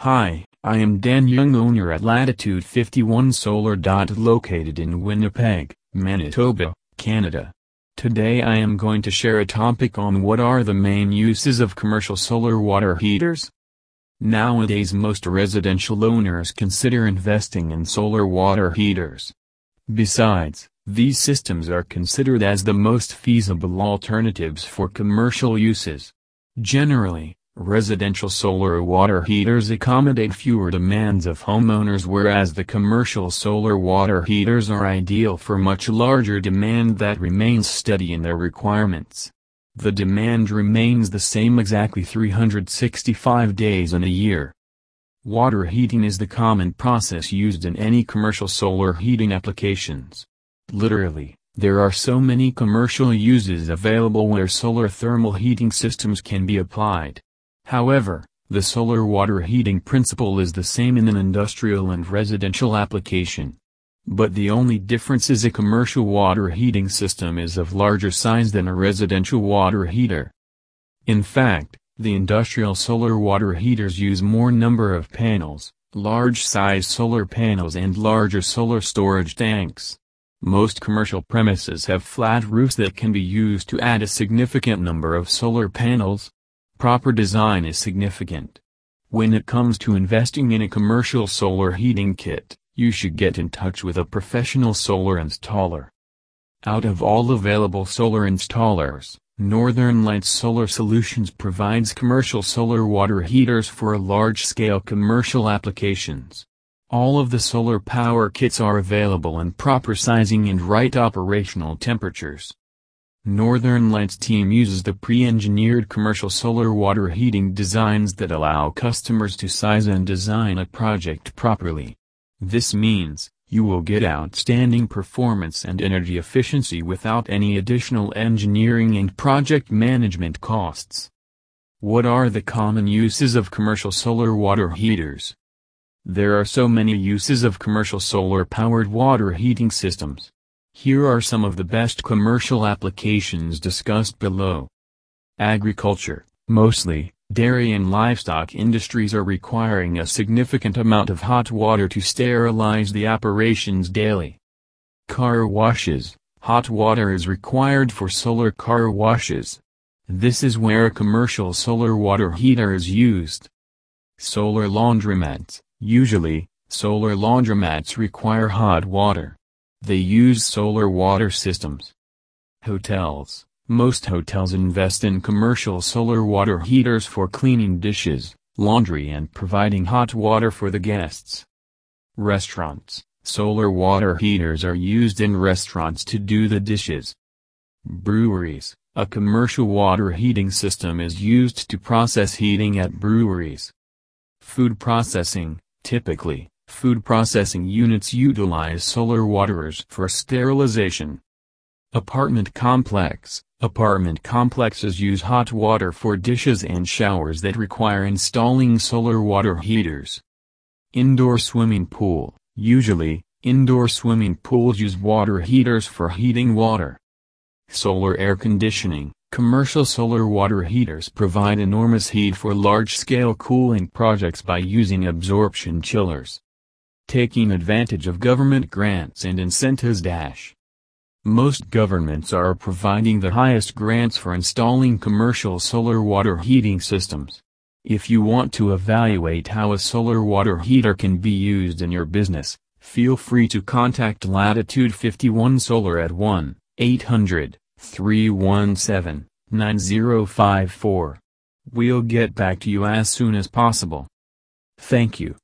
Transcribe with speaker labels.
Speaker 1: Hi, I am Dan Young, owner at Latitude 51 Solar. Located in Winnipeg, Manitoba, Canada. Today I am going to share a topic on what are the main uses of commercial solar water heaters. Nowadays most residential owners consider investing in solar water heaters. Besides, these systems are considered as the most feasible alternatives for commercial uses. Generally, residential solar water heaters accommodate fewer demands of homeowners, whereas the commercial solar water heaters are ideal for much larger demand that remains steady in their requirements. The demand remains the same exactly 365 days in a year. Water heating is the common process used in any commercial solar heating applications. Literally, there are so many commercial uses available where solar thermal heating systems can be applied. However, the solar water heating principle is the same in an industrial and residential application. But the only difference is a commercial water heating system is of larger size than a residential water heater. In fact, the industrial solar water heaters use more number of panels, large-size solar panels and larger solar storage tanks. Most commercial premises have flat roofs that can be used to add a significant number of solar panels. Proper design is significant. When it comes to investing in a commercial solar heating kit, you should get in touch with a professional solar installer. Out of all available solar installers, Northern Lights Solar Solutions provides commercial solar water heaters for large-scale commercial applications. All of the solar power kits are available in proper sizing and right operational temperatures. Northern Lights team uses the pre-engineered commercial solar water heating designs that allow customers to size and design a project properly. This means, you will get outstanding performance and energy efficiency without any additional engineering and project management costs. What are the common uses of commercial solar water heaters? There are so many uses of commercial solar-powered water heating systems. Here are some of the best commercial applications discussed below. Agriculture, mostly, dairy and livestock industries are requiring a significant amount of hot water to sterilize the operations daily. Car washes, hot water is required for solar car washes. This is where a commercial solar water heater is used. Solar laundromats, usually, solar laundromats require hot water. They use solar water systems. Hotels, most hotels invest in commercial solar water heaters for cleaning dishes, laundry and providing hot water for the guests. Restaurants, solar water heaters are used in restaurants to do the dishes. Breweries, a commercial water heating system is used to process heating at breweries. Food processing, typically, food processing units utilize solar waterers for sterilization. Apartment complexes use hot water for dishes and showers that require installing solar water heaters. Indoor swimming pool, usually, indoor swimming pools use water heaters for heating water. Solar air conditioning, commercial solar water heaters provide enormous heat for large-scale cooling projects by using absorption chillers. Taking advantage of government grants and incentives. Most governments are providing the highest grants for installing commercial solar water heating systems. If you want to evaluate how a solar water heater can be used in your business, feel free to contact Latitude 51 Solar at 1-800-317-9054. We'll get back to you as soon as possible. Thank you.